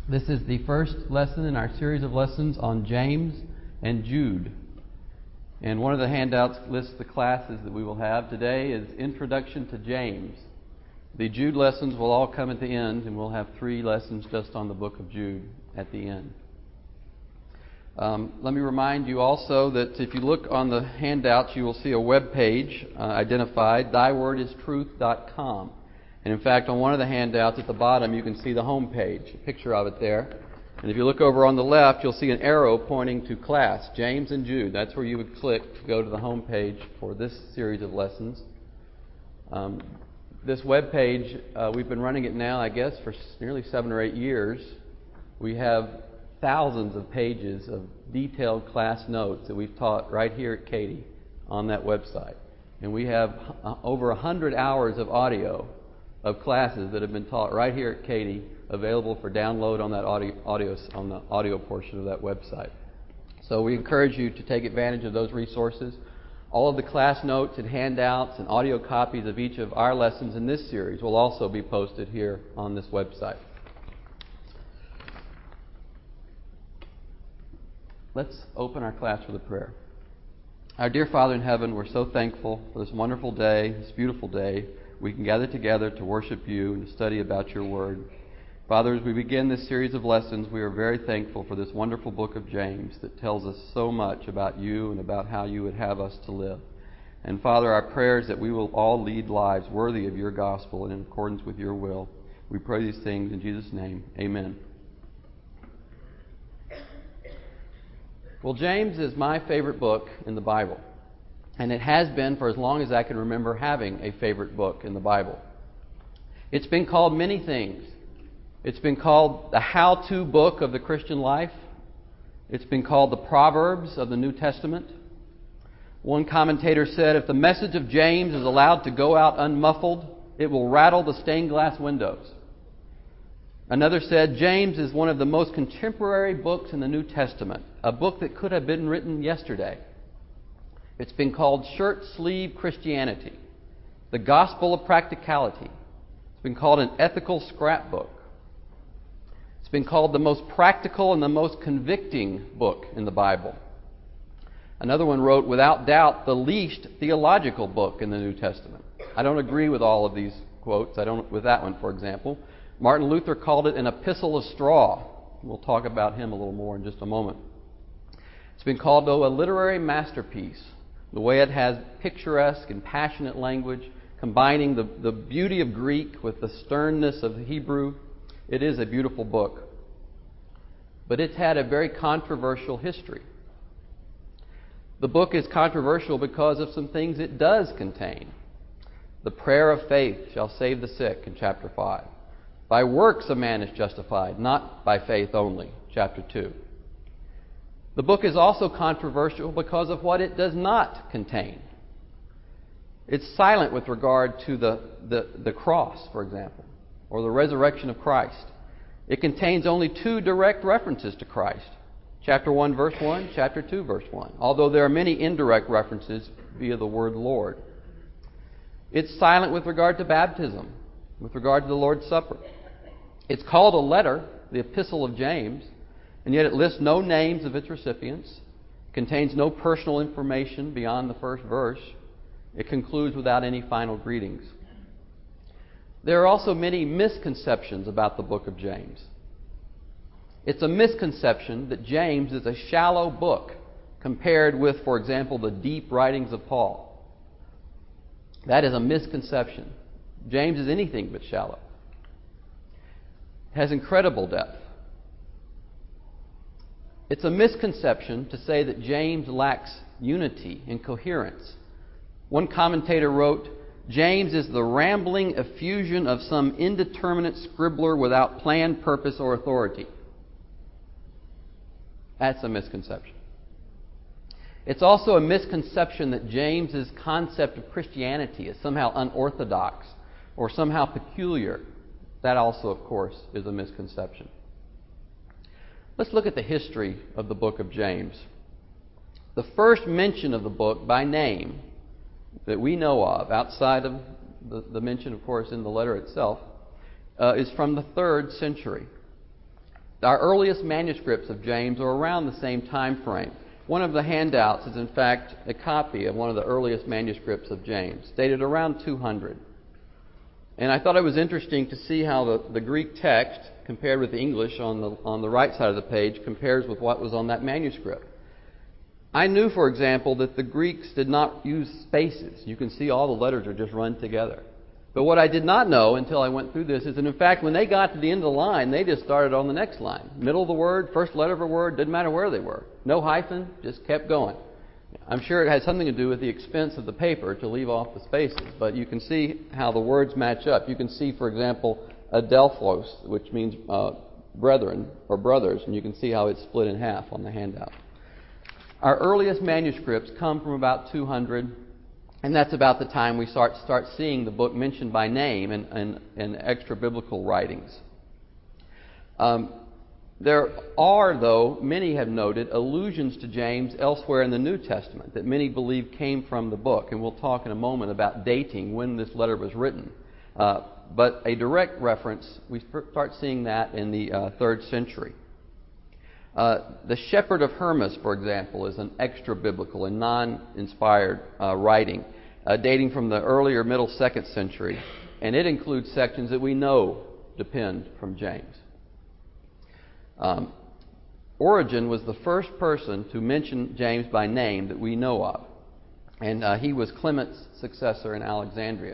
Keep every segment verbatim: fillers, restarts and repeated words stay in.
This is the first lesson in our series of lessons on James and Jude. And one of the handouts lists the classes that we will have. Today is Introduction to James. The Jude lessons will all come at the end, and we'll have three lessons just on the book of Jude at the end. Um, let me remind you also that if you look on the handouts, you will see a web page uh, identified, thy word is truth dot com. And in fact, on one of the handouts at the bottom, you can see the home page, a picture of it there. And if you look over on the left, you'll see an arrow pointing to class, James and Jude. That's where you would click to go to the home page for this series of lessons. Um, this web page, uh, we've been running it now, I guess, for nearly seven or eight years. We have thousands of pages of detailed class notes that we've taught right here at Katy on that website. And we have uh, over one hundred hours of audio of classes that have been taught right here at Katy, available for download on that audio, audio on the audio portion of that website. So we encourage you to take advantage of those resources. All of the class notes and handouts and audio copies of each of our lessons in this series will also be posted here on this website. Let's open our class with a prayer. Our dear Father in heaven, we're so thankful for this wonderful day, this beautiful day. We can gather together to worship you and to study about your word. Father, as we begin this series of lessons, we are very thankful for this wonderful book of James that tells us so much about you and about how you would have us to live. And Father, our prayer is that we will all lead lives worthy of your gospel and in accordance with your will. We pray these things in Jesus' name. Amen. Well, James is my favorite book in the Bible. And it has been for as long as I can remember having a favorite book in the Bible. It's been called many things. It's been called the how-to book of the Christian life. It's been called the Proverbs of the New Testament. One commentator said, if the message of James is allowed to go out unmuffled, it will rattle the stained glass windows. Another said, James is one of the most contemporary books in the New Testament, a book that could have been written yesterday. It's been called shirt-sleeve Christianity, the gospel of practicality. It's been called an ethical scrapbook. It's been called the most practical and the most convicting book in the Bible. Another one wrote, without doubt, the least theological book in the New Testament. I don't agree with all of these quotes. I don't with that one, for example. Martin Luther called it an epistle of straw. We'll talk about him a little more in just a moment. It's been called, though, a literary masterpiece. The way it has picturesque and passionate language, combining the, the beauty of Greek with the sternness of Hebrew. It is a beautiful book. But it's had a very controversial history. The book is controversial because of some things it does contain. The prayer of faith shall save the sick in chapter five. By works a man is justified, not by faith only, chapter two. The book is also controversial because of what it does not contain. It's silent with regard to the, the, the cross, for example, or the resurrection of Christ. It contains only two direct references to Christ. Chapter one, verse one, chapter two, verse one. Although there are many indirect references via the word Lord. It's silent with regard to baptism, with regard to the Lord's Supper. It's called a letter, the Epistle of James, and yet it lists no names of its recipients, contains no personal information beyond the first verse. It concludes without any final greetings. There are also many misconceptions about the book of James. It's a misconception that James is a shallow book compared with, for example, the deep writings of Paul. That is a misconception. James is anything but shallow. It has incredible depth. It's a misconception to say that James lacks unity and coherence. One commentator wrote, James is the rambling effusion of some indeterminate scribbler without plan, purpose, or authority. That's a misconception. It's also a misconception that James's concept of Christianity is somehow unorthodox or somehow peculiar. That also, of course, is a misconception. Let's look at the history of the book of James. The first mention of the book by name that we know of, outside of the, the mention, of course, in the letter itself, uh, is from the third century. Our earliest manuscripts of James are around the same time frame. One of the handouts is, in fact, a copy of one of the earliest manuscripts of James, dated around two hundred. And I thought it was interesting to see how the, the Greek text, compared with the English on the, on the right side of the page, compares with what was on that manuscript. I knew, for example, that the Greeks did not use spaces. You can see all the letters are just run together. But what I did not know until I went through this is that, in fact, when they got to the end of the line, they just started on the next line. Middle of the word, first letter of a word, didn't matter where they were. No hyphen, just kept going. I'm sure it had something to do with the expense of the paper to leave off the spaces, but you can see how the words match up. You can see, for example, adelphos, which means uh, brethren or brothers, and you can see how it's split in half on the handout. Our earliest manuscripts come from about two hundred, and that's about the time we start start seeing the book mentioned by name in, in, in extra-biblical writings. Um, there are, though, many have noted, allusions to James elsewhere in the New Testament that many believe came from the book, and we'll talk in a moment about dating when this letter was written. Uh, but a direct reference, we start seeing that in the uh, third century. Uh, the Shepherd of Hermas, for example, is an extra-biblical and non-inspired uh, writing uh, dating from the earlier middle second century, and it includes sections that we know depend from James. Um, Origen was the first person to mention James by name that we know of, and uh, he was Clement's successor in Alexandria.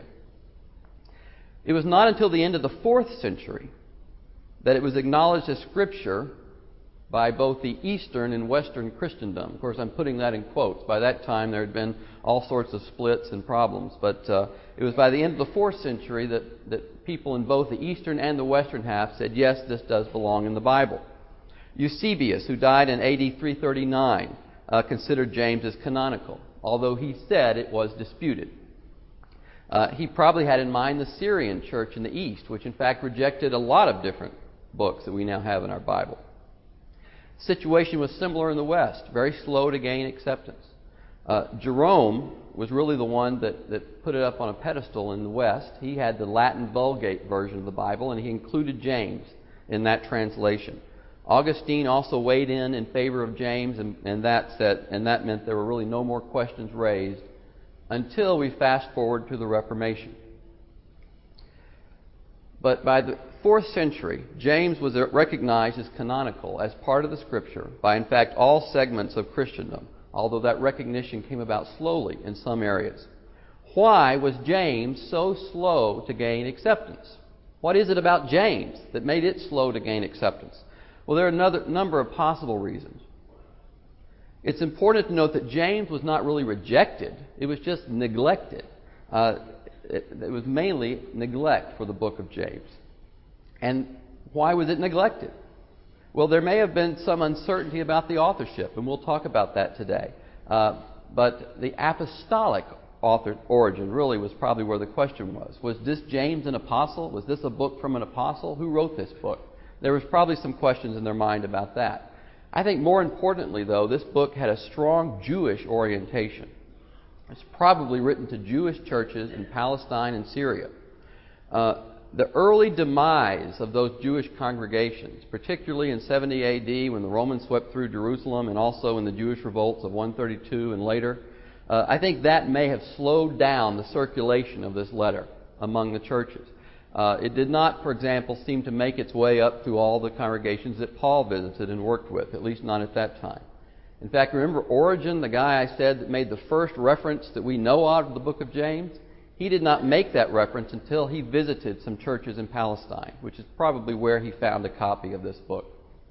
It was not until the end of the fourth century that it was acknowledged as Scripture by both the Eastern and Western Christendom. Of course, I'm putting that in quotes. By that time, there had been all sorts of splits and problems. But uh, it was by the end of the fourth century that, that people in both the Eastern and the Western half said, yes, this does belong in the Bible. Eusebius, who died in A D three thirty-nine, uh, considered James as canonical, although he said it was disputed. Uh, he probably had in mind the Syrian church in the East, which in fact rejected a lot of different books that we now have in our Bible. The situation was similar in the West, very slow to gain acceptance. Uh, Jerome was really the one that, that put it up on a pedestal in the West. He had the Latin Vulgate version of the Bible, and he included James in that translation. Augustine also weighed in in favor of James, and, and, that said, and that meant there were really no more questions raised until we fast forward to the Reformation. But by the fourth century, James was recognized as canonical, as part of the Scripture, by in fact all segments of Christendom, although that recognition came about slowly in some areas. Why was James so slow to gain acceptance? What is it about James that made it slow to gain acceptance? Well, there are another number of possible reasons. It's important to note that James was not really rejected. It was just neglected. Uh, it, it was mainly neglect for the book of James. And why was it neglected? Well, there may have been some uncertainty about the authorship, and we'll talk about that today. Uh, but the apostolic author origin really was probably where the question was. Was this James an apostle? Was this a book from an apostle? Who wrote this book? There was probably some questions in their mind about that. I think more importantly, though, this book had a strong Jewish orientation. It's probably written to Jewish churches in Palestine and Syria. Uh, the early demise of those Jewish congregations, particularly in seventy A D when the Romans swept through Jerusalem and also in the Jewish revolts of one thirty-two and later, uh, I think that may have slowed down the circulation of this letter among the churches. Uh, it did not, for example, seem to make its way up through all the congregations that Paul visited and worked with, at least not at that time. In fact, remember Origen, the guy I said that made the first reference that we know of the book of James? He did not make that reference until he visited some churches in Palestine, which is probably where he found a copy of this book.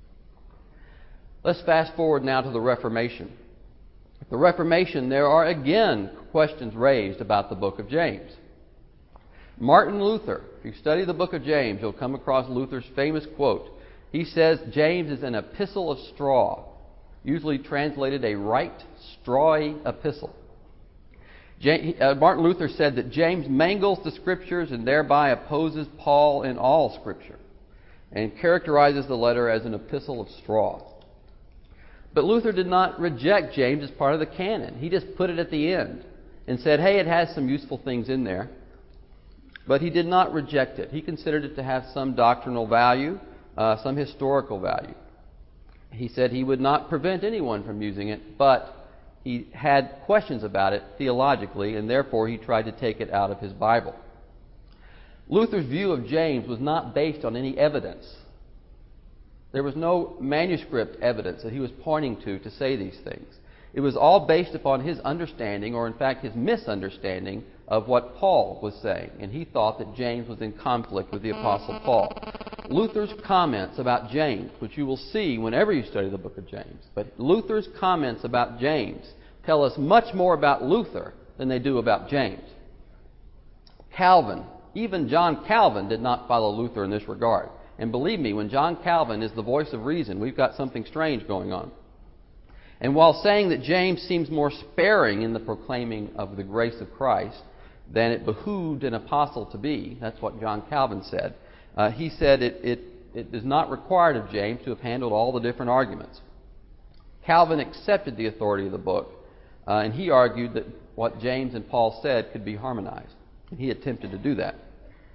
Let's fast forward now to the Reformation. At the Reformation, there are again questions raised about the book of James. Martin Luther, if you study the book of James, you'll come across Luther's famous quote. He says James is an epistle of straw, usually translated a right strawy epistle. James, uh, Martin Luther said that James mangles the Scriptures and thereby opposes Paul in all Scripture, and characterizes the letter as an epistle of straw. But Luther did not reject James as part of the canon. He just put it at the end and said, hey, it has some useful things in there. But he did not reject it. He considered it to have some doctrinal value, uh, some historical value. He said he would not prevent anyone from using it, but he had questions about it theologically, and therefore he tried to take it out of his Bible. Luther's view of James was not based on any evidence. There was no manuscript evidence that he was pointing to to say these things. It was all based upon his understanding, or in fact his misunderstanding, of what Paul was saying. And he thought that James was in conflict with the Apostle Paul. Luther's comments about James, which you will see whenever you study the book of James, but Luther's comments about James tell us much more about Luther than they do about James. Calvin, even John Calvin, did not follow Luther in this regard. And believe me, when John Calvin is the voice of reason, we've got something strange going on. And while saying that James seems more sparing in the proclaiming of the grace of Christ than it behooved an apostle to be, that's what John Calvin said, uh, he said it, it, it is not required of James to have handled all the different arguments. Calvin accepted the authority of the book, uh, and he argued that what James and Paul said could be harmonized. And he attempted to do that.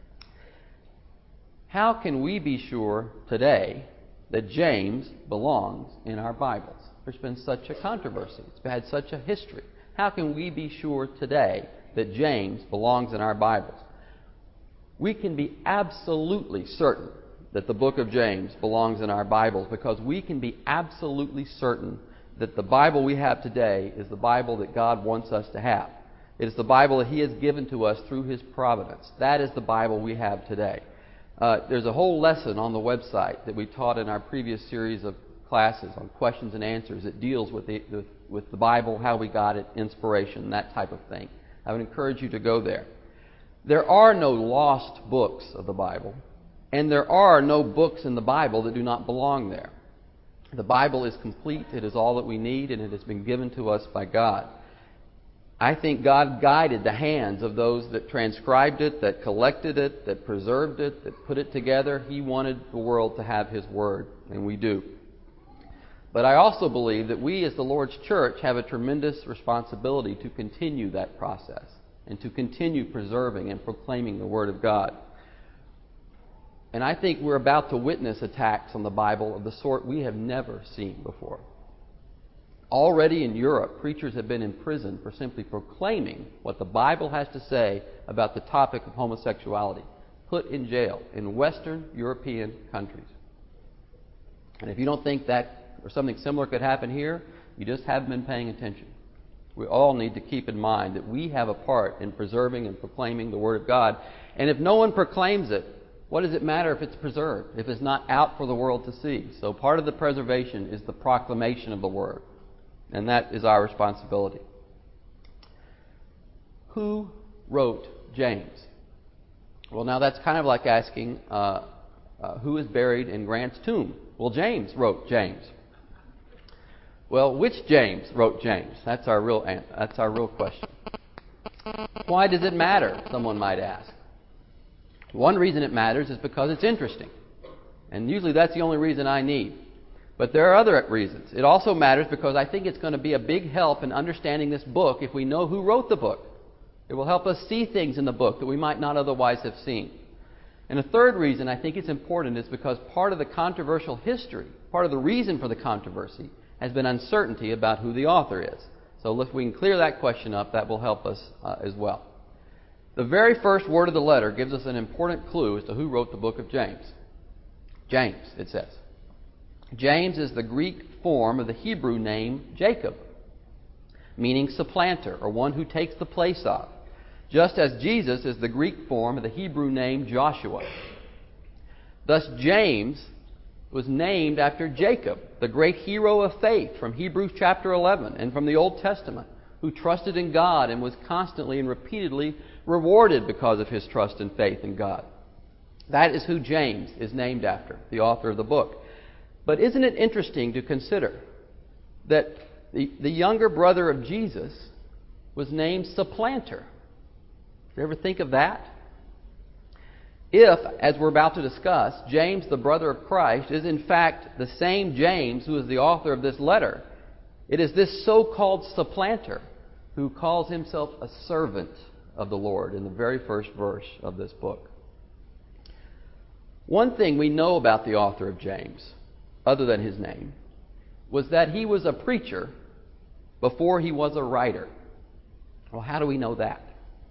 How can we be sure today that James belongs in our Bibles? There's been such a controversy. It's had such a history. How can we be sure today that James belongs in our Bibles? We can be absolutely certain that the book of James belongs in our Bibles because we can be absolutely certain that the Bible we have today is the Bible that God wants us to have. It is the Bible that He has given to us through His providence. That is the Bible we have today. Uh, there's a whole lesson on the website that we taught in our previous series of classes on questions and answers that deals with the, the, with the Bible, how we got it, inspiration, that type of thing. I would encourage you to go there. There are no lost books of the Bible, and there are no books in the Bible that do not belong there. The Bible is complete. It is all that we need, and it has been given to us by God. I think God guided the hands of those that transcribed it, that collected it, that preserved it, that put it together. He wanted the world to have His Word, and we do. But I also believe that we as the Lord's church have a tremendous responsibility to continue that process and to continue preserving and proclaiming the Word of God. And I think we're about to witness attacks on the Bible of the sort we have never seen before. Already in Europe, preachers have been imprisoned for simply proclaiming what the Bible has to say about the topic of homosexuality, put in jail in Western European countries. And if you don't think that or something similar could happen here, you just haven't been paying attention. We all need to keep in mind that we have a part in preserving and proclaiming the Word of God. And if no one proclaims it, what does it matter if it's preserved, if it's not out for the world to see? So part of the preservation is the proclamation of the Word. And that is our responsibility. Who wrote James? Well, now that's kind of like asking uh, uh, who is buried in Grant's tomb. Well, James wrote James. Well, which James wrote James? That's our real that's our real question. Why does it matter? Someone might ask. One reason it matters is because it's interesting, and usually that's the only reason I need. But there are other reasons. It also matters because I think it's going to be a big help in understanding this book if we know who wrote the book. It will help us see things in the book that we might not otherwise have seen. And a third reason I think it's important is because part of the controversial history, part of the reason for the controversy, has been uncertainty about who the author is. So if we can clear that question up, that will help us uh, as well. The very first word of the letter gives us an important clue as to who wrote the book of James. James, it says. James is the Greek form of the Hebrew name Jacob, meaning supplanter, or one who takes the place of, just as Jesus is the Greek form of the Hebrew name Joshua. Thus, James was named after Jacob, the great hero of faith from Hebrews chapter eleven and from the Old Testament, who trusted in God and was constantly and repeatedly rewarded because of his trust and faith in God. That is who James is named after, the author of the book. But isn't it interesting to consider that the, the younger brother of Jesus was named Supplanter? You ever think of that? If, as we're about to discuss, James, the brother of Christ, is in fact the same James who is the author of this letter, it is this so-called supplanter who calls himself a servant of the Lord in the very first verse of this book. One thing we know about the author of James, other than his name, was that he was a preacher before he was a writer. Well, how do we know that?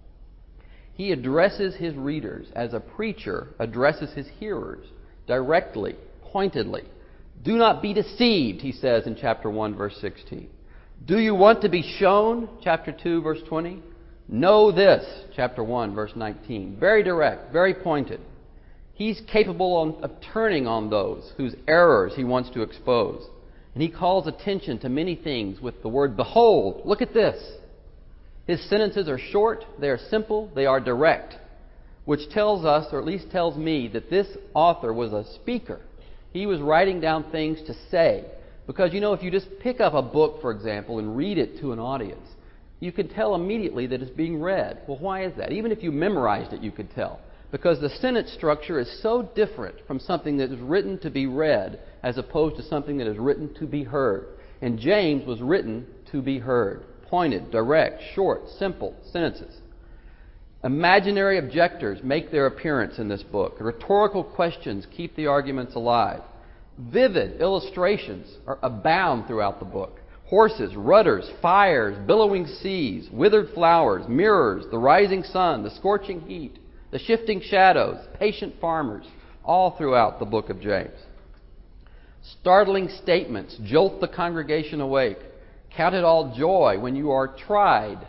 He addresses his readers as a preacher addresses his hearers, directly, pointedly. Do not be deceived, he says in chapter one, verse sixteen. Do you want to be shown? Chapter two, verse twenty. Know this, chapter one, verse nineteen. Very direct, very pointed. He's capable of turning on those whose errors he wants to expose. And he calls attention to many things with the word, behold, look at this. His sentences are short, they are simple, they are direct, which tells us, or at least tells me, that this author was a speaker. He was writing down things to say. Because, you know, if you just pick up a book, for example, and read it to an audience, you can tell immediately that it's being read. Well, why is that? Even if you memorized it, you could tell. Because the sentence structure is so different from something that is written to be read as opposed to something that is written to be heard. And James was written to be heard. Pointed, direct, short, simple sentences. Imaginary objectors make their appearance in this book. Rhetorical questions keep the arguments alive. Vivid illustrations are abound throughout the book. Horses, rudders, fires, billowing seas, withered flowers, mirrors, the rising sun, the scorching heat, the shifting shadows, patient farmers, all throughout the book of James. Startling statements jolt the congregation awake. Count it all joy when you are tried.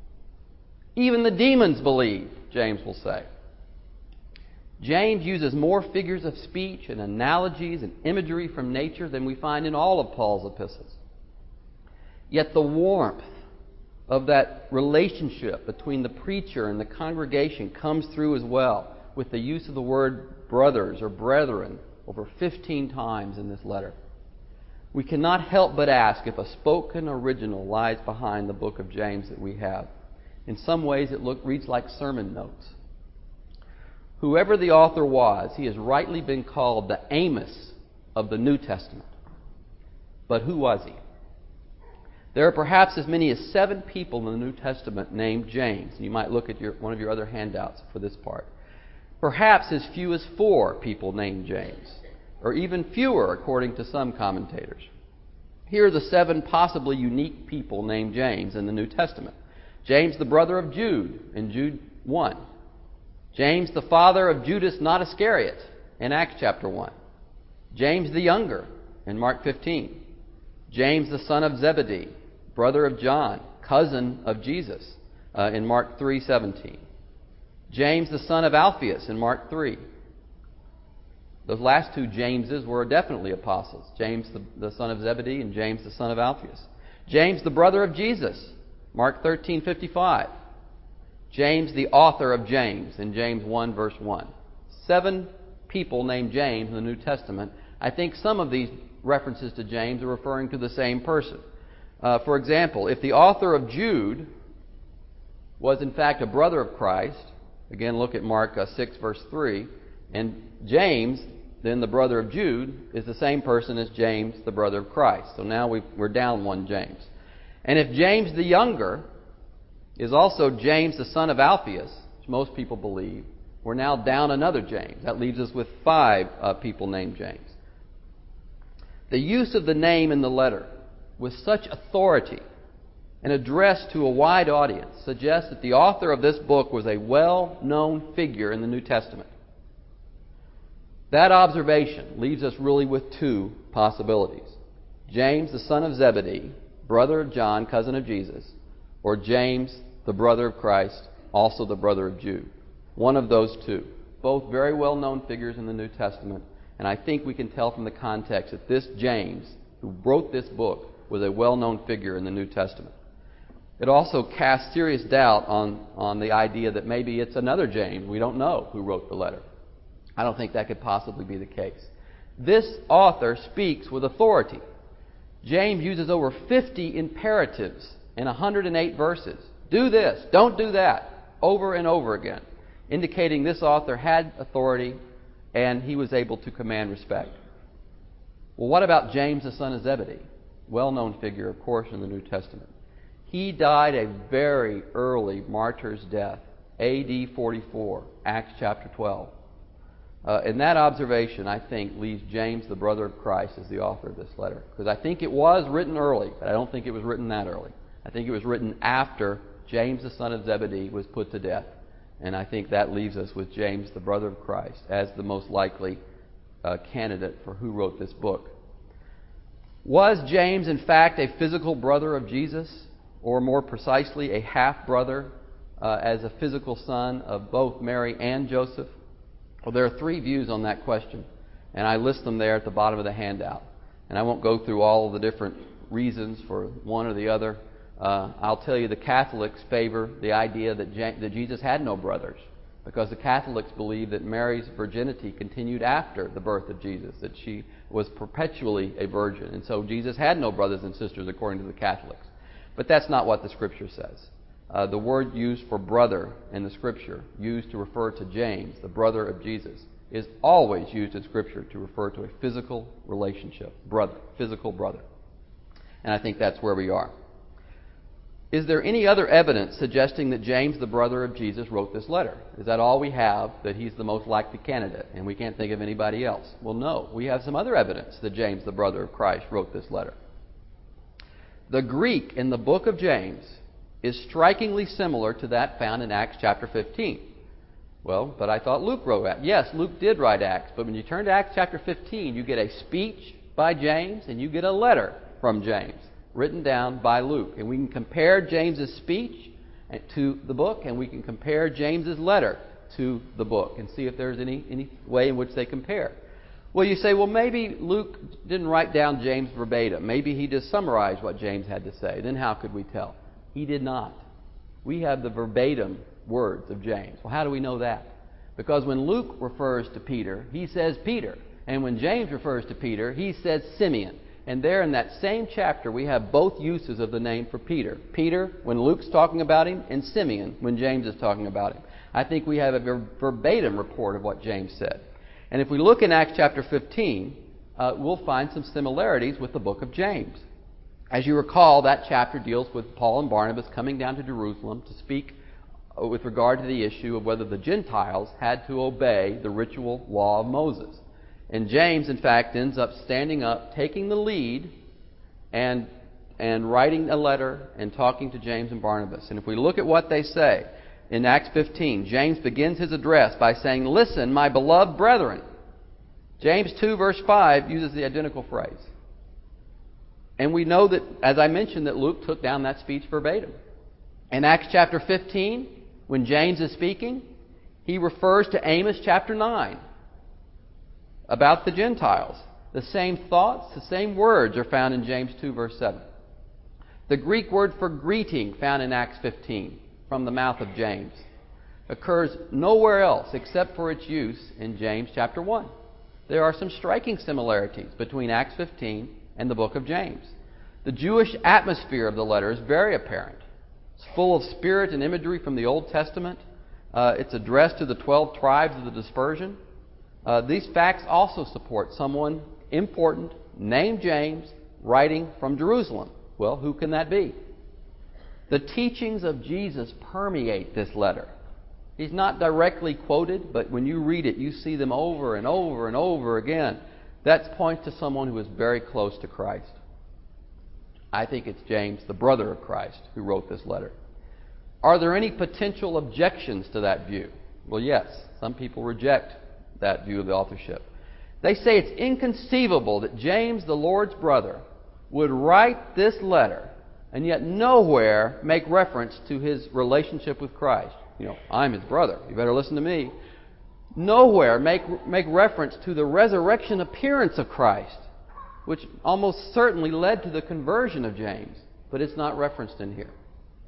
Even the demons believe, James will say. James uses more figures of speech and analogies and imagery from nature than we find in all of Paul's epistles. Yet the warmth of that relationship between the preacher and the congregation comes through as well, with the use of the word brothers or brethren over fifteen times in this letter. We cannot help but ask if a spoken original lies behind the book of James that we have. In some ways it look, reads like sermon notes. Whoever the author was, he has rightly been called the Amos of the New Testament. But who was he? There are perhaps as many as seven people in the New Testament named James. You might look at your, one of your other handouts for this part. Perhaps as few as four people named James, or even fewer according to some commentators. Here are the seven possibly unique people named James in the New Testament. James, the brother of Jude, in Jude one. James, the father of Judas not Iscariot, in Acts chapter one. James the younger, in Mark fifteen. James, the son of Zebedee, brother of John, cousin of Jesus, uh, in Mark three seventeen. James, the son of Alphaeus, in Mark three. Those last two Jameses were definitely apostles. James, the, the son of Zebedee, and James, the son of Alphaeus. James, the brother of Jesus, Mark thirteen fifty-five. James, the author of James, in James one, verse one. Seven people named James in the New Testament. I think some of these references to James are referring to the same person. Uh, for example, if the author of Jude was in fact a brother of Christ, again look at Mark uh, six, verse three, and James, then the brother of Jude, is the same person as James, the brother of Christ. So now we've, we're down one James. And if James the younger is also James the son of Alphaeus, which most people believe, we're now down another James. That leaves us with five uh, people named James. The use of the name in the letter with such authority and addressed to a wide audience suggests that the author of this book was a well-known figure in the New Testament. That observation leaves us really with two possibilities. James, the son of Zebedee, brother of John, cousin of Jesus, or James, the brother of Christ, also the brother of Jude. One of those two. Both very well-known figures in the New Testament, and I think we can tell from the context that this James, who wrote this book, was a well-known figure in the New Testament. It also casts serious doubt on, on the idea that maybe it's another James, we don't know, who wrote the letter. I don't think that could possibly be the case. This author speaks with authority. James uses over fifty imperatives in one hundred eight verses. Do this, don't do that, over and over again, indicating this author had authority and he was able to command respect. Well, what about James, the son of Zebedee? Well-known figure, of course, in the New Testament. He died a very early martyr's death, A D forty-four, Acts chapter twelve. Uh, and that observation, I think, leaves James, the brother of Christ, as the author of this letter. Because I think it was written early, but I don't think it was written that early. I think it was written after James, the son of Zebedee, was put to death. And I think that leaves us with James, the brother of Christ, as the most likely uh, candidate for who wrote this book. Was James, in fact, a physical brother of Jesus? Or more precisely, a half-brother uh, as a physical son of both Mary and Joseph? Well, there are three views on that question, and I list them there at the bottom of the handout. And I won't go through all of the different reasons for one or the other. Uh, I'll tell you the Catholics favor the idea that, Je- that Jesus had no brothers, because the Catholics believe that Mary's virginity continued after the birth of Jesus, that she was perpetually a virgin. And so Jesus had no brothers and sisters according to the Catholics. But that's not what the Scripture says. Uh, the word used for brother in the Scripture, used to refer to James, the brother of Jesus, is always used in Scripture to refer to a physical relationship, brother, physical brother. And I think that's where we are. Is there any other evidence suggesting that James, the brother of Jesus, wrote this letter? Is that all we have, that he's the most likely candidate, and we can't think of anybody else? Well, no. We have some other evidence that James, the brother of Christ, wrote this letter. The Greek in the book of James is strikingly similar to that found in Acts chapter fifteen. Well, but I thought Luke wrote Acts. Yes, Luke did write Acts, but when you turn to Acts chapter fifteen, you get a speech by James and you get a letter from James written down by Luke. And we can compare James's speech to the book, and we can compare James's letter to the book and see if there's any, any way in which they compare. Well, you say, well, maybe Luke didn't write down James verbatim. Maybe he just summarized what James had to say. Then how could we tell? He did not. We have the verbatim words of James. Well, how do we know that? Because when Luke refers to Peter, he says Peter. And when James refers to Peter, he says Simeon. And there in that same chapter, we have both uses of the name for Peter. Peter, when Luke's talking about him, and Simeon, when James is talking about him. I think we have a ver- verbatim report of what James said. And if we look in Acts chapter fifteen, uh, we'll find some similarities with the book of James. As you recall, that chapter deals with Paul and Barnabas coming down to Jerusalem to speak with regard to the issue of whether the Gentiles had to obey the ritual law of Moses. And James, in fact, ends up standing up, taking the lead, and, and writing a letter and talking to James and Barnabas. And if we look at what they say, in Acts fifteen, James begins his address by saying, "Listen, my beloved brethren." James two, verse five, uses the identical phrase. And we know that, as I mentioned, that Luke took down that speech verbatim. In Acts chapter fifteen, when James is speaking, he refers to Amos chapter nine about the Gentiles. The same thoughts, the same words are found in James two, verse seven. The Greek word for greeting found in Acts fifteen, from the mouth of James, occurs nowhere else except for its use in James chapter one. There are some striking similarities between Acts fifteen and the book of James. The Jewish atmosphere of the letter is very apparent. It's full of spirit and imagery from the Old Testament. Uh, it's addressed to the twelve tribes of the dispersion. Uh, these facts also support someone important named James writing from Jerusalem. Well, who can that be? The teachings of Jesus permeate this letter. He's not directly quoted, but when you read it, you see them over and over and over again. That points to someone who is very close to Christ. I think it's James, the brother of Christ, who wrote this letter. Are there any potential objections to that view? Well, yes. Some people reject that view of the authorship. They say it's inconceivable that James, the Lord's brother, would write this letter and yet nowhere make reference to his relationship with Christ. You know, I'm his brother. You better listen to me. Nowhere make, make reference to the resurrection appearance of Christ, which almost certainly led to the conversion of James, but it's not referenced in here.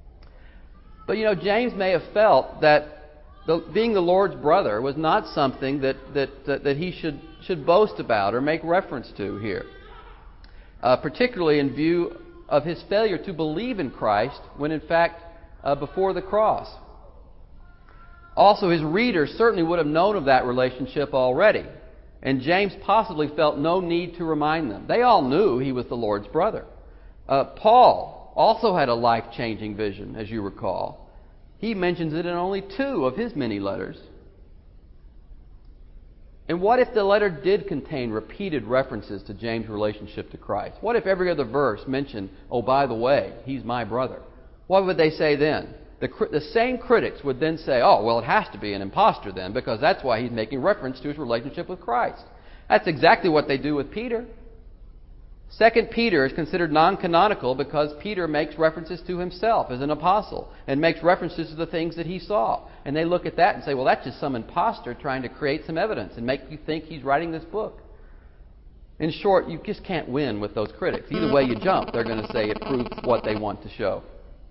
But you know, James may have felt that the, being the Lord's brother was not something that, that, that, that he should, should boast about or make reference to here, uh, particularly in view of his failure to believe in Christ when in fact uh, before the cross. Also, his readers certainly would have known of that relationship already, and James possibly felt no need to remind them. They all knew he was the Lord's brother. Uh, Paul also had a life-changing vision, as you recall. He mentions it in only two of his many letters. And what if the letter did contain repeated references to James' relationship to Christ? What if every other verse mentioned, oh, by the way, he's my brother? What would they say then? The, the same critics would then say, oh, well, it has to be an impostor then, because that's why he's making reference to his relationship with Christ. That's exactly what they do with Peter. Second Peter is considered non-canonical because Peter makes references to himself as an apostle and makes references to the things that he saw. And they look at that and say, well, that's just some imposter trying to create some evidence and make you think he's writing this book. In short, you just can't win with those critics. Either way you jump, they're going to say it proves what they want to show.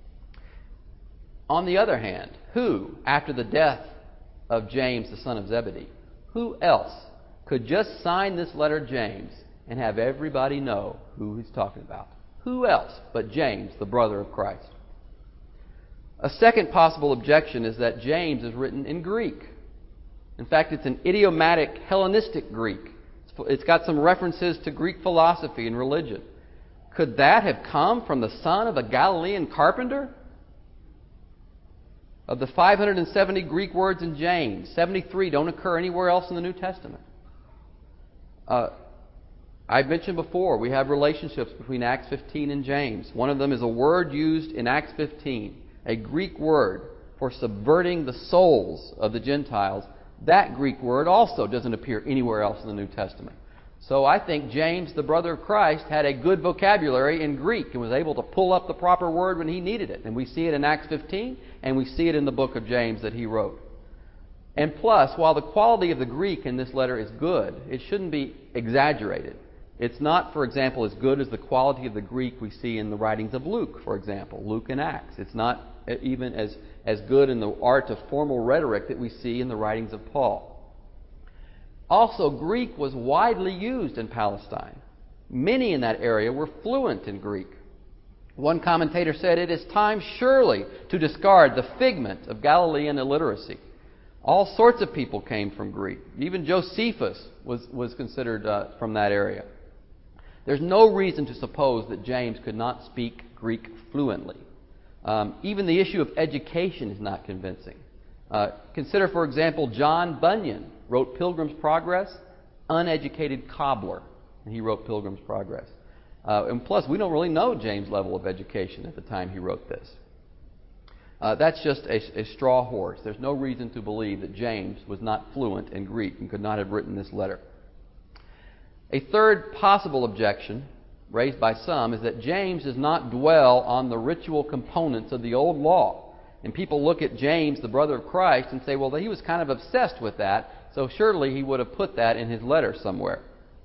On the other hand, who, after the death of James, the son of Zebedee, who else could just sign this letter James and have everybody know who he's talking about? Who else but James, the brother of Christ? A second possible objection is that James is written in Greek. In fact, it's an idiomatic Hellenistic Greek. It's got some references to Greek philosophy and religion. Could that have come from the son of a Galilean carpenter? Of the five hundred seventy Greek words in James, seventy-three don't occur anywhere else in the New Testament. Uh, I've mentioned before, we have relationships between Acts fifteen and James. One of them is a word used in Acts fifteen, a Greek word for subverting the souls of the Gentiles. That Greek word also doesn't appear anywhere else in the New Testament. So I think James, the brother of Christ, had a good vocabulary in Greek and was able to pull up the proper word when he needed it. And we see it in Acts fifteen, and we see it in the book of James that he wrote. And plus, while the quality of the Greek in this letter is good, it shouldn't be exaggerated. It's not, for example, as good as the quality of the Greek we see in the writings of Luke, for example, Luke and Acts. It's not even as, as good in the art of formal rhetoric that we see in the writings of Paul. Also, Greek was widely used in Palestine. Many in that area were fluent in Greek. One commentator said, it is time surely to discard the figment of Galilean illiteracy. All sorts of people came from Greek. Even Josephus was, was considered uh, from that area. There's no reason to suppose that James could not speak Greek fluently. Um, even the issue of education is not convincing. Uh, consider, for example, John Bunyan wrote Pilgrim's Progress, uneducated cobbler, and he wrote Pilgrim's Progress. Uh, and plus, we don't really know James' level of education at the time he wrote this. Uh, that's just a, a straw horse. There's no reason to believe that James was not fluent in Greek and could not have written this letter. A third possible objection raised by some is that James does not dwell on the ritual components of the old law. And people look at James, the brother of Christ, and say, well, he was kind of obsessed with that, so surely he would have put that in his letter somewhere.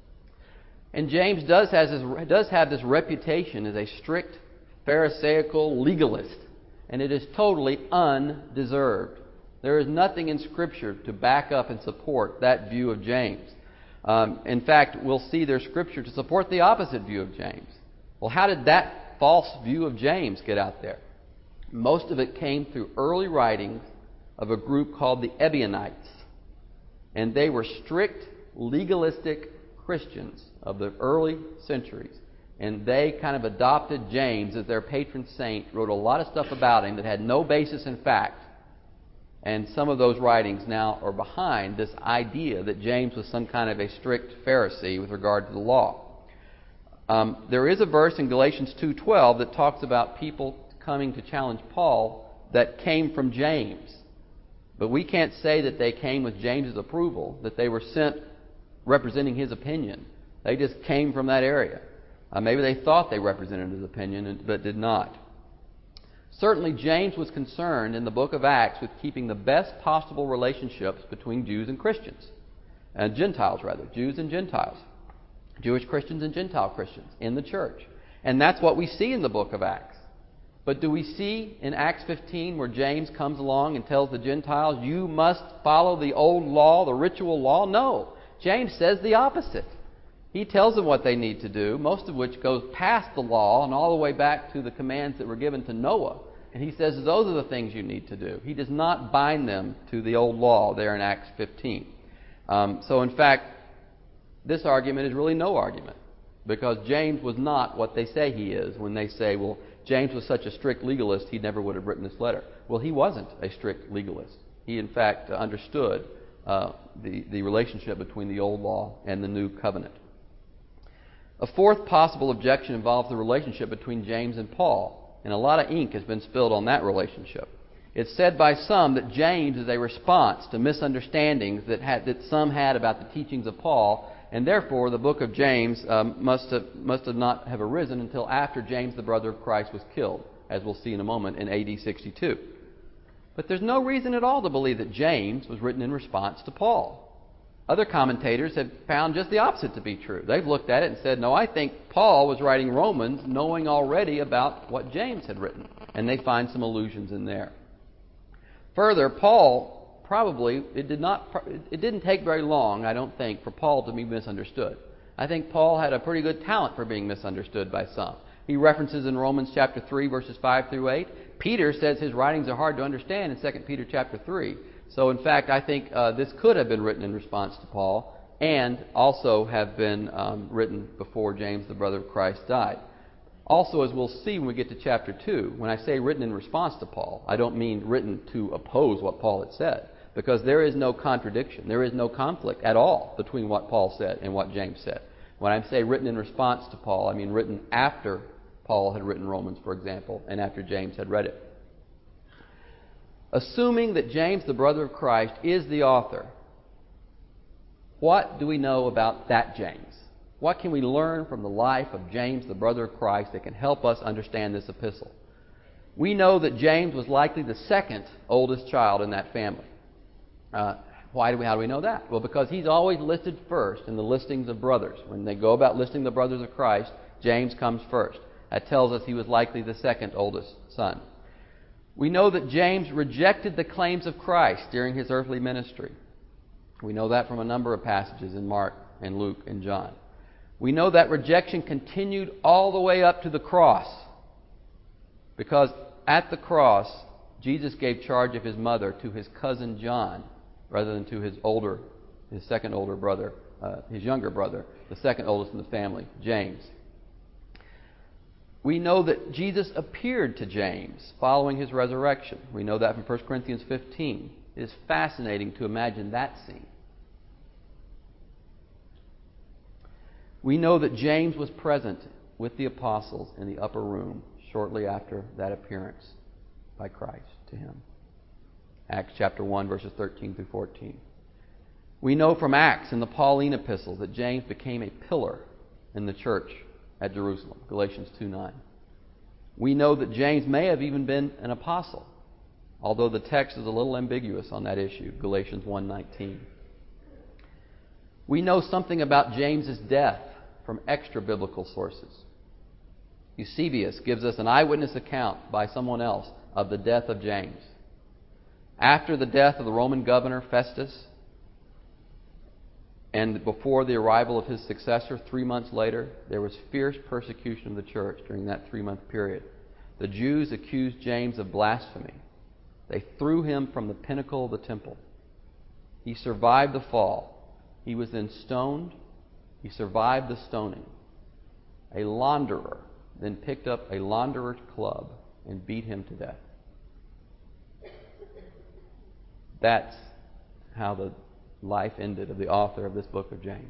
And James does, has his, does have this reputation as a strict Pharisaical legalist, and it is totally undeserved. There is nothing in Scripture to back up and support that view of James. Um, in fact, we'll see there's Scripture to support the opposite view of James. Well, how did that false view of James get out there? Most of it came through early writings of a group called the Ebionites. And they were strict, legalistic Christians of the early centuries. And they kind of adopted James as their patron saint, wrote a lot of stuff about him that had no basis in fact. And some of those writings now are behind this idea that James was some kind of a strict Pharisee with regard to the law. Um, there is a verse in Galatians two twelve that talks about people coming to challenge Paul that came from James. But we can't say that they came with James's approval, that they were sent representing his opinion. They just came from that area. Uh, maybe they thought they represented his opinion, but did not. Certainly, James was concerned in the book of Acts with keeping the best possible relationships between Jews and Christians, and Gentiles rather, Jews and Gentiles, Jewish Christians and Gentile Christians in the church. And that's what we see in the book of Acts. But do we see in Acts fifteen where James comes along and tells the Gentiles, you must follow the old law, the ritual law? No. James says the opposite. He tells them what they need to do, most of which goes past the law and all the way back to the commands that were given to Noah. And he says those are the things you need to do. He does not bind them to the old law there in Acts fifteen. Um, so in fact, this argument is really no argument, because James was not what they say he is when they say, well, James was such a strict legalist, he never would have written this letter. Well, he wasn't a strict legalist. He, in fact, understood uh, the, the relationship between the old law and the new covenant. A fourth possible objection involves the relationship between James and Paul, and a lot of ink has been spilled on that relationship. It's said by some that James is a response to misunderstandings that, had, that some had about the teachings of Paul, and therefore the book of James um, must have, must have not have arisen until after James, the brother of Christ, was killed, as we'll see in a moment, in A D sixty-two. But there's no reason at all to believe that James was written in response to Paul. Other commentators have found just the opposite to be true. They've looked at it and said, no, I think Paul was writing Romans knowing already about what James had written, and they find some allusions in there. Further, Paul probably, it did not, it didn't take very long, I don't think, for Paul to be misunderstood. I think Paul had a pretty good talent for being misunderstood by some. He references in Romans chapter three, verses five through eight. Peter says his writings are hard to understand in Second Peter chapter three. So, in fact, I think uh, this could have been written in response to Paul and also have been um, written before James, the brother of Christ, died. Also, as we'll see when we get to chapter two, when I say written in response to Paul, I don't mean written to oppose what Paul had said, because there is no contradiction, there is no conflict at all between what Paul said and what James said. When I say written in response to Paul, I mean written after Paul had written Romans, for example, and after James had read it. Assuming that James, the brother of Christ, is the author, what do we know about that James? What can we learn from the life of James, the brother of Christ, that can help us understand this epistle? We know that James was likely the second oldest child in that family. Uh, why do we? How do we know that? Well, because he's always listed first in the listings of brothers. When they go about listing the brothers of Christ, James comes first. That tells us he was likely the second oldest son. We know that James rejected the claims of Christ during his earthly ministry. We know that from a number of passages in Mark and Luke and John. We know that rejection continued all the way up to the cross, because at the cross, Jesus gave charge of his mother to his cousin John rather than to his older, his second older brother, uh, his younger brother, the second oldest in the family, James. We know that Jesus appeared to James following his resurrection. We know that from First Corinthians fifteen. It is fascinating to imagine that scene. We know that James was present with the apostles in the upper room shortly after that appearance by Christ to him. Acts chapter one, verses thirteen through fourteen. We know from Acts and the Pauline epistles that James became a pillar in the church at Jerusalem, Galatians two nine. We know that James may have even been an apostle, although the text is a little ambiguous on that issue, Galatians one nineteen. We know something about James's death from extra-biblical sources. Eusebius gives us an eyewitness account by someone else of the death of James. After the death of the Roman governor Festus, and before the arrival of his successor, three months later, there was fierce persecution of the church during that three-month period. The Jews accused James of blasphemy. They threw him from the pinnacle of the temple. He survived the fall. He was then stoned. He survived the stoning. A launderer then picked up a launderer's club and beat him to death. That's how the life ended of the author of this book of James.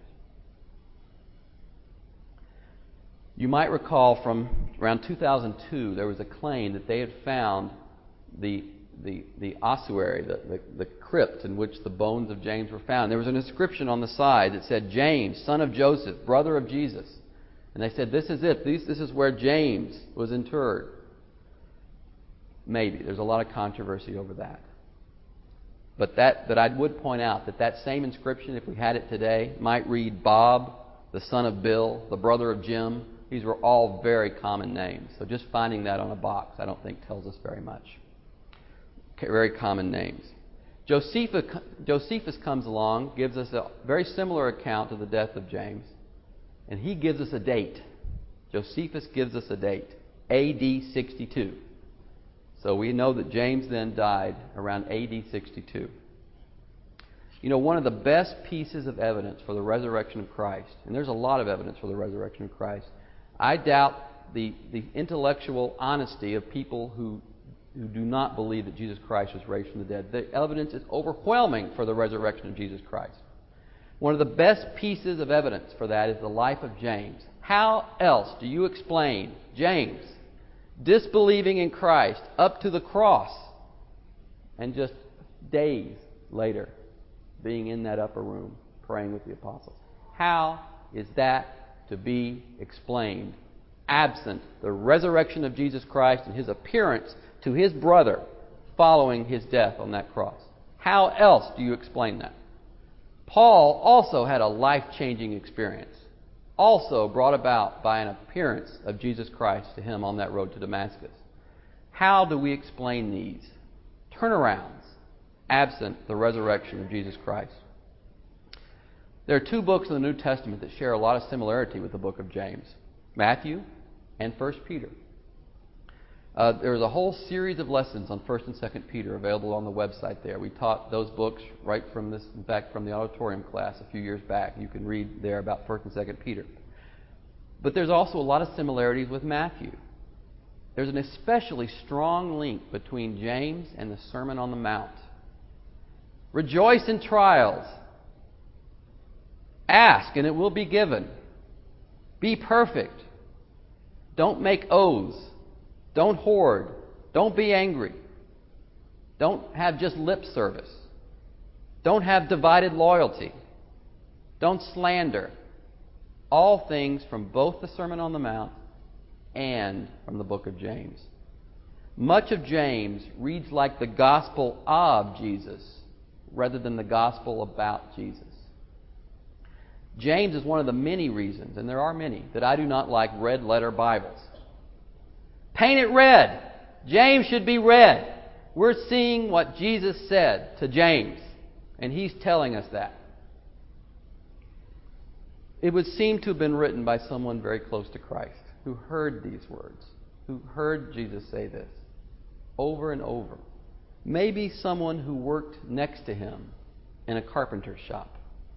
You might recall from around two thousand two, there was a claim that they had found the the, the ossuary, the, the, the crypt in which the bones of James were found. There was an inscription on the side that said, James, son of Joseph, brother of Jesus. And they said, this is it. This, this is where James was interred. Maybe. There's a lot of controversy over that. But that, that I would point out that that same inscription, if we had it today, might read Bob, the son of Bill, the brother of Jim. These were all very common names. So just finding that on a box, I don't think tells us very much. Very common names. Josephus, Josephus comes along, gives us a very similar account of the death of James, and he gives us a date. Josephus gives us a date, A D sixty-two. So we know that James then died around A D sixty-two. You know, one of the best pieces of evidence for the resurrection of Christ, and there's a lot of evidence for the resurrection of Christ, I doubt the, the intellectual honesty of people who who do not believe that Jesus Christ was raised from the dead. The evidence is overwhelming for the resurrection of Jesus Christ. One of the best pieces of evidence for that is the life of James. How else do you explain James disbelieving in Christ up to the cross and just days later being in that upper room praying with the apostles? How is that to be explained absent the resurrection of Jesus Christ and his appearance to his brother following his death on that cross? How else do you explain that? Paul also had a life-changing experience, also brought about by an appearance of Jesus Christ to him on that road to Damascus. How do we explain these turnarounds absent the resurrection of Jesus Christ? There are two books in the New Testament that share a lot of similarity with the book of James, Matthew and First Peter. Uh, there's a whole series of lessons on First and Second Peter available on the website there. We taught those books right from this, in fact, from the auditorium class a few years back. You can read there about First and Second Peter. But there's also a lot of similarities with Matthew. There's an especially strong link between James and the Sermon on the Mount. Rejoice in trials. Ask, and it will be given. Be perfect. Don't make oaths. Don't hoard. Don't be angry. Don't have just lip service. Don't have divided loyalty. Don't slander. All things from both the Sermon on the Mount and from the book of James. Much of James reads like the gospel of Jesus rather than the gospel about Jesus. James is one of the many reasons, and there are many, that I do not like red letter Bibles. Paint it red. James should be red. We're seeing what Jesus said to James, and he's telling us that. It would seem to have been written by someone very close to Christ, who heard these words, who heard Jesus say this over and over. Maybe someone who worked next to him in a carpenter's shop.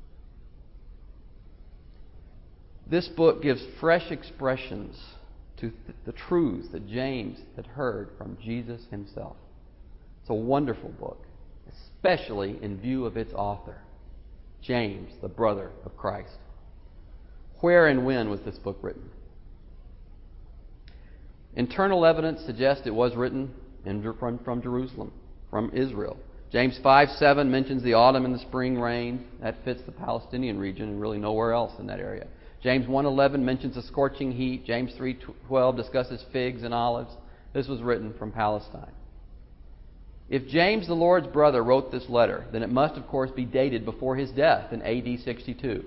This book gives fresh expressions to th- the truths that James had heard from Jesus himself. It's a wonderful book, especially in view of its author, James, the brother of Christ. Where and when was this book written? Internal evidence suggests it was written in, from, from Jerusalem, from Israel. James five seven mentions the autumn and the spring rain. That fits the Palestinian region and really nowhere else in that area. James one eleven mentions a scorching heat. James three twelve discusses figs and olives. This was written from Palestine. If James, the Lord's brother, wrote this letter, then it must, of course, be dated before his death in A D sixty-two.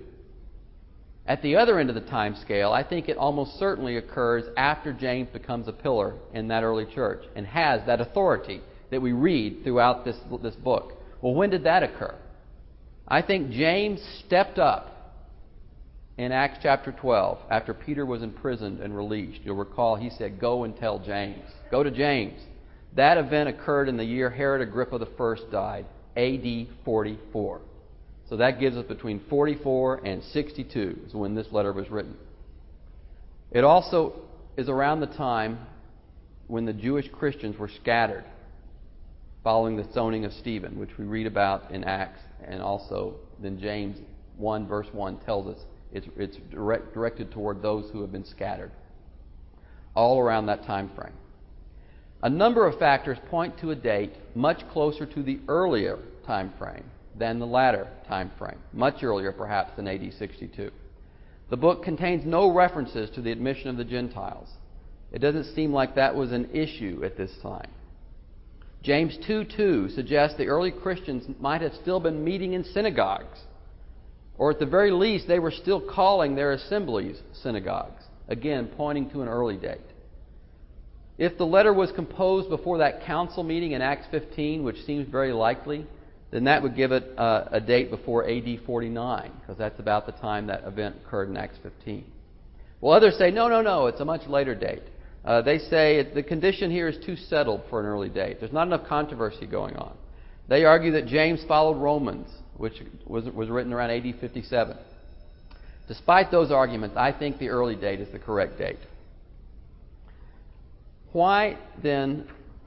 At the other end of the time scale, I think it almost certainly occurs after James becomes a pillar in that early church and has that authority that we read throughout this, this book. Well, when did that occur? I think James stepped up in Acts chapter twelve, after Peter was imprisoned and released. You'll recall he said, go and tell James. Go to James. That event occurred in the year Herod Agrippa the First died, A D forty-four. So that gives us between forty-four and sixty-two is when this letter was written. It also is around the time when the Jewish Christians were scattered following the stoning of Stephen, which we read about in Acts, and also then James one verse one tells us It's, it's direct, directed toward those who have been scattered. All around that time frame. A number of factors point to a date much closer to the earlier time frame than the latter time frame. Much earlier, perhaps, than A D sixty-two. The book contains no references to the admission of the Gentiles. It doesn't seem like that was an issue at this time. James two two suggests the early Christians might have still been meeting in synagogues. Or at the very least, they were still calling their assemblies synagogues, again, pointing to an early date. If the letter was composed before that council meeting in Acts fifteen, which seems very likely, then that would give it uh, a date before A D forty-nine, because that's about the time that event occurred in Acts fifteen. Well, others say, no, no, no, it's a much later date. Uh, they say it, the condition here is too settled for an early date. There's not enough controversy going on. They argue that James followed Romans, which was, was written around A D fifty-seven. Despite those arguments, I think the early date is the correct date. Why then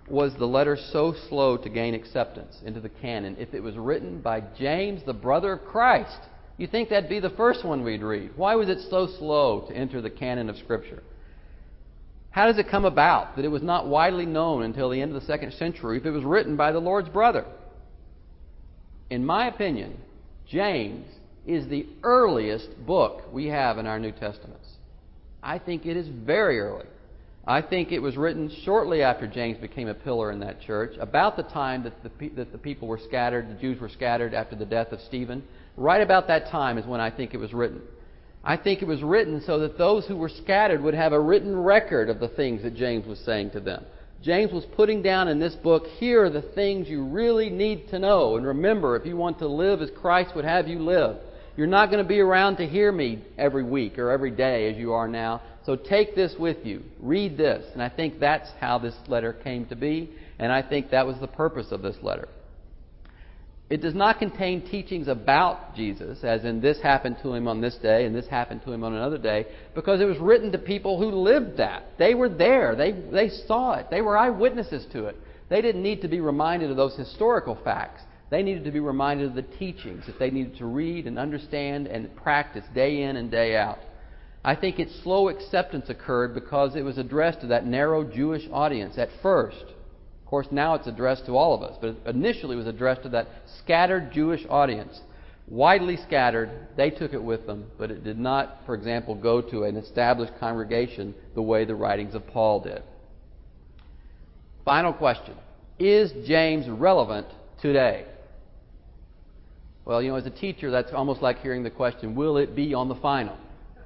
was the letter so slow to gain acceptance into the canon if it was written by James, the brother of Christ? You think that'd be the first one we'd read. Why was it so slow to enter the canon of Scripture? How does it come about that it was not widely known until the end of the second century if it was written by the Lord's brother? In my opinion, James is the earliest book we have in our New Testaments. I think it is very early. I think it was written shortly after James became a pillar in that church, about the time that the, that the people were scattered, the Jews were scattered after the death of Stephen. Right about that time is when I think it was written. I think it was written so that those who were scattered would have a written record of the things that James was saying to them. James was putting down in this book, here are the things you really need to know. And remember, if you want to live as Christ would have you live, you're not going to be around to hear me every week or every day as you are now. So take this with you. Read this. And I think that's how this letter came to be. And I think that was the purpose of this letter. It does not contain teachings about Jesus, as in this happened to him on this day and this happened to him on another day, because it was written to people who lived that. They were there. They, they saw it. They were eyewitnesses to it. They didn't need to be reminded of those historical facts. They needed to be reminded of the teachings that they needed to read and understand and practice day in and day out. I think its slow acceptance occurred because it was addressed to that narrow Jewish audience at first. Of course, now it's addressed to all of us, but initially it was addressed to that scattered Jewish audience. Widely scattered, they took it with them, but it did not, for example, go to an established congregation the way the writings of Paul did. Final question. Is James relevant today? Well, you know, as a teacher, that's almost like hearing the question, will it be on the final?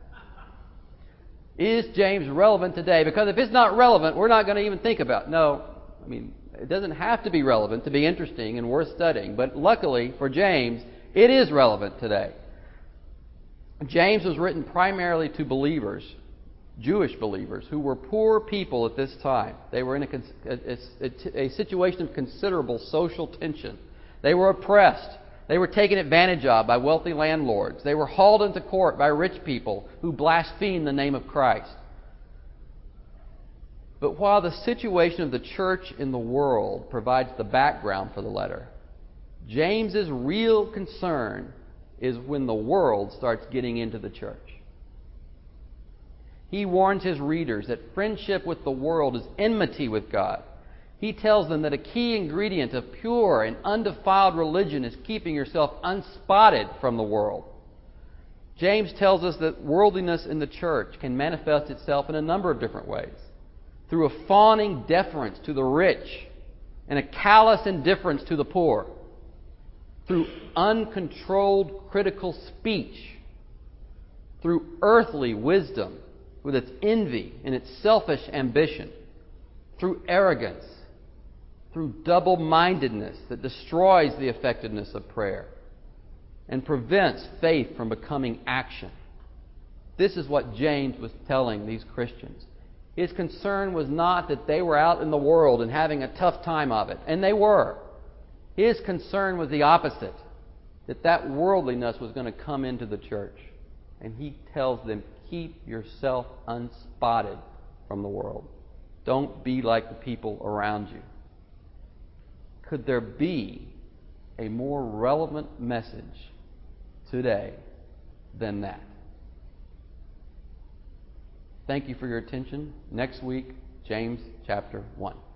Is James relevant today? Because if it's not relevant, we're not going to even think about it. No, I mean, it doesn't have to be relevant to be interesting and worth studying. But luckily for James, it is relevant today. James was written primarily to believers, Jewish believers, who were poor people at this time. They were in a, a, a, a situation of considerable social tension. They were oppressed. They were taken advantage of by wealthy landlords. They were hauled into court by rich people who blasphemed the name of Christ. But while the situation of the church in the world provides the background for the letter, James's real concern is when the world starts getting into the church. He warns his readers that friendship with the world is enmity with God. He tells them that a key ingredient of pure and undefiled religion is keeping yourself unspotted from the world. James tells us that worldliness in the church can manifest itself in a number of different ways. Through a fawning deference to the rich and a callous indifference to the poor. Through uncontrolled critical speech. Through earthly wisdom with its envy and its selfish ambition. Through arrogance. Through double-mindedness that destroys the effectiveness of prayer and prevents faith from becoming action. This is what James was telling these Christians. His concern was not that they were out in the world and having a tough time of it, and they were. His concern was the opposite, that that worldliness was going to come into the church. And he tells them, keep yourself unspotted from the world. Don't be like the people around you. Could there be a more relevant message today than that? Thank you for your attention. Next week, James chapter one.